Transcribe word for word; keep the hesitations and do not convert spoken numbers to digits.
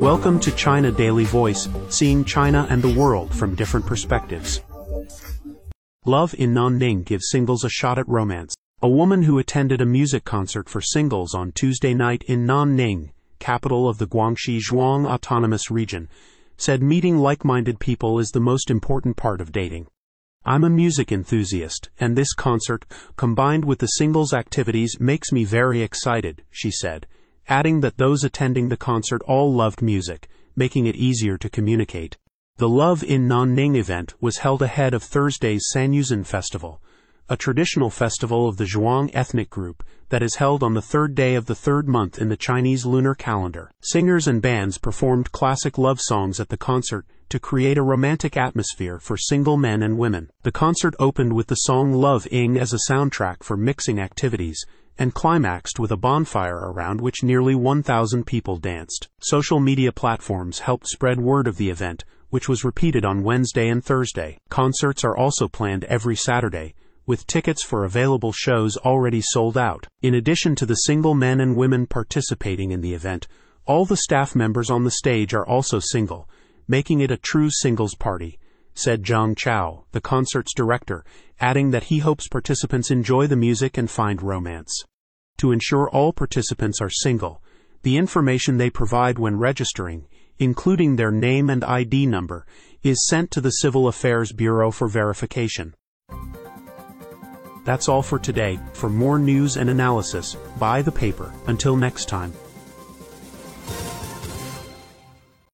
Welcome to China Daily Voice, seeing China and the world from different perspectives. Love in Nanning gives singles a shot at romance. A woman who attended a music concert for singles on Tuesday night in Nanning, capital of the Guangxi Zhuang Autonomous Region, said meeting like-minded people is the most important part of dating. I'm a music enthusiast, and this concert, combined with the singles activities, makes me very excited, she said, adding that those attending the concert all loved music, making it easier to communicate. The Love in Nanning event was held ahead of Thursday's Sanyuzhen Festival, a traditional festival of the Zhuang ethnic group that is held on the third day of the third month in the Chinese lunar calendar. Singers and bands performed classic love songs at the concert to create a romantic atmosphere for single men and women. The concert opened with the song Love Ing as a soundtrack for mixing activities, and climaxed with a bonfire around which nearly one thousand people danced. Social media platforms helped spread word of the event, which was repeated on Wednesday and Thursday. Concerts are also planned every Saturday, with tickets for available shows already sold out. In addition to the single men and women participating in the event, all the staff members on the stage are also single, making it a true singles party, said Zhang Chao, the concert's director, adding that he hopes participants enjoy the music and find romance. To ensure all participants are single, the information they provide when registering, including their name and I D number, is sent to the Civil Affairs Bureau for verification. That's all for today. For more news and analysis, buy the paper. Until next time.